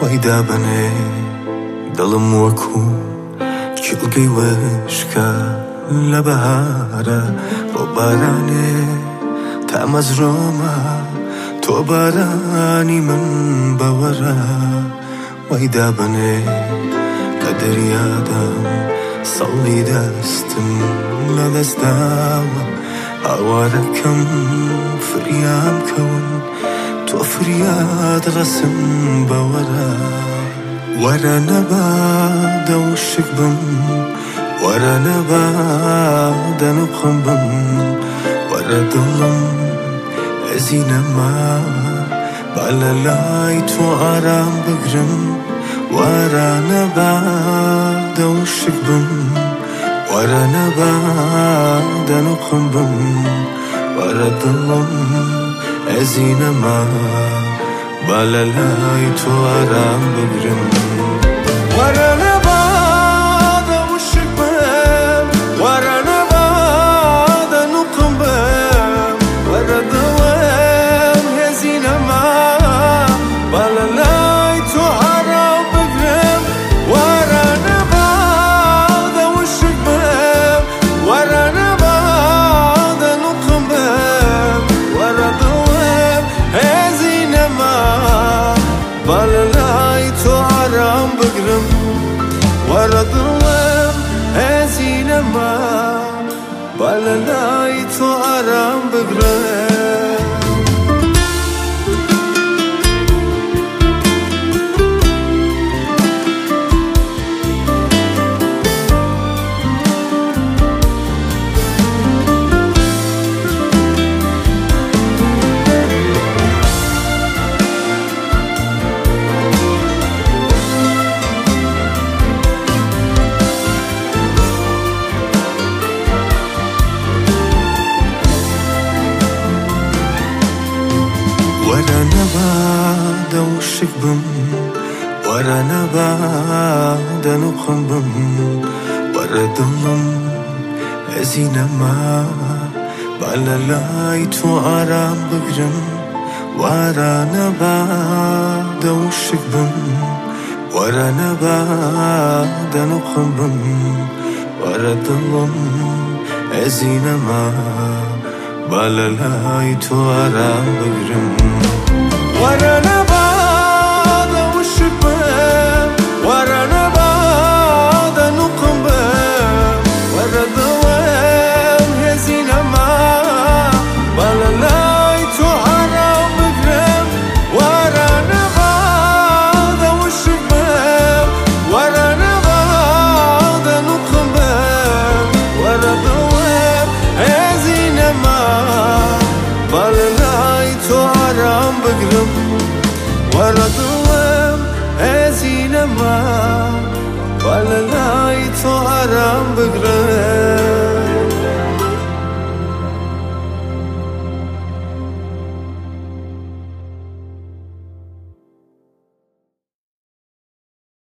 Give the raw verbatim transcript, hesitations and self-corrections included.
وای دابنێ دڵم وەکو کیڵگەی وشکە لە بەهارە بۆ بارانێ تا مەزرۆمە تۆ بارانی من بەوەرە وای دابنێ لە دەریادام سەڵی دەستم لە دەستداوە هاوارەکەم فریام کەون تۆ فریاد ڕەسم بەوەرە وەرە نەبادە وشک بم وەرە نەبادە نوقم بم وەرە دڵم هەزی نەما با لە لای تۆ ئارام بگرم وەرە نەبادە وشک بم وەرە نەبادە نوقم بم وەرە دڵم هەزی نەما با لە لای تۆ ئارام بگرم وەرە نەبادە وشک بم وەرە نەبادە نوقم بم وەرە دڵم هێزی نەما با لە لای تۆ ئارام بگرم وەرە نەبادە وشک بم وەرە نەبادە نوقم بم وەرە دڵم هێزی نەما با لە لای تۆ ئارام بگرم وەرە دڵم هێزی نەما با لە لای تۆ ئارام بگرم وەرە نەبادە وشک بم وەرە نەبادە نوقم بم وەرە دڵم هەزی نەما با لە لای تۆ ئارام بگرم وەرە نەبادە وشک بم وەرە نەبادە نوقم بم وەرە دڵم هەزی نەما با لە لای تۆ ئارام بگرم وەرە نەبادە وشک بم وەرە نەبادە نوقم بم وەرە دڵم هێزی نەما با لە لای تۆ ئارام بگرم وەرە نەبادە وشک بم وەرە نەبادە نوقم بم وەرە دڵم هێزی نەما با لە لای تۆ ئارام بگرم وەرە دڵم هێزی نەما با لە لای تۆ ئارام بگرم